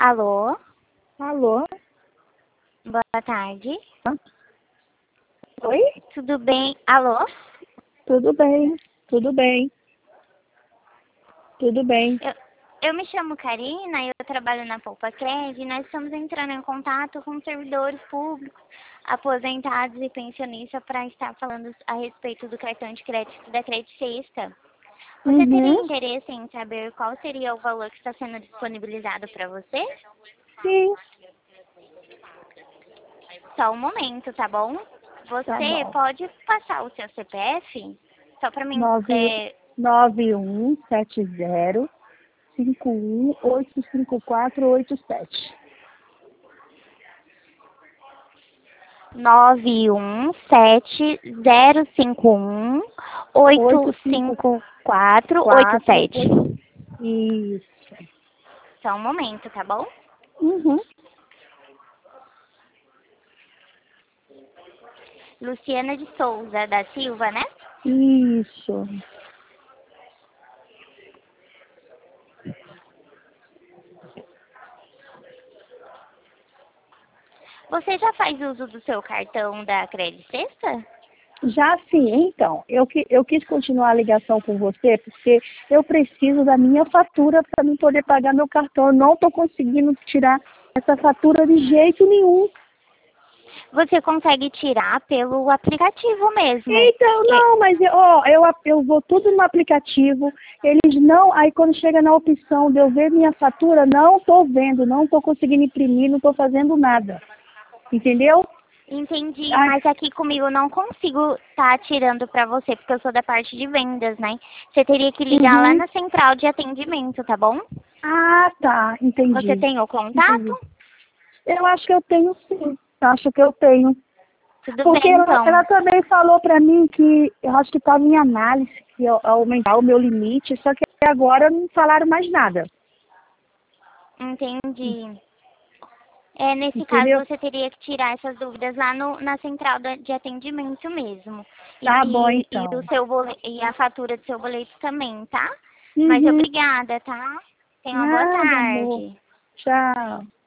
Alô, Alô? boa tarde. Oi? Tudo bem? Alô? Tudo bem, tudo bem, tudo bem. Eu me chamo Karina e eu trabalho na Poupa Cred e nós estamos entrando em contato com servidores públicos, aposentados e pensionistas para estar falando a respeito do cartão de crédito da Cred Sexta. Você teria Uhum. interesse em saber qual seria o valor que está sendo disponibilizado para você? Sim, Só um momento, tá bom? tá Você bom. pode passar o seu CPF? Só para mim. 9170 91705185487. 854. Isso. Só um momento, tá bom? Uhum. Luciana de Souza da Silva, né? Isso. Você já faz uso do seu cartão da Cred Sexta? Já sim, então, eu quis continuar a ligação com você porque eu preciso da minha fatura para mim poder pagar meu cartão. Eu não estou conseguindo tirar essa fatura de jeito nenhum. Você consegue tirar pelo aplicativo mesmo. Então, não, mas eu vou tudo no aplicativo, eles não, aí quando chega na opção de eu ver minha fatura, não estou vendo, não estou conseguindo imprimir, não estou fazendo nada, entendeu? Entendi, Ai, mas aqui comigo eu não consigo estar tirando para você, porque eu sou da parte de vendas, né? Você teria que ligar lá uhum. na central de atendimento, tá bom? Ah, tá, Você entendi, tem o contato? entendi. Eu acho que eu tenho sim, acho que eu tenho. Tudo Porque bem, então. ela também falou para mim que eu acho que estava em análise, que ia aumentar o meu limite, só que agora não falaram mais nada, Entendi. Nesse caso, entendeu? você teria que tirar essas dúvidas lá na central de atendimento mesmo. Tá bom, E o então. seu e a fatura do seu boleto também, tá? Mas Uhum. obrigada, tá? Tenha uma boa Nada, amor. tarde. Tchau.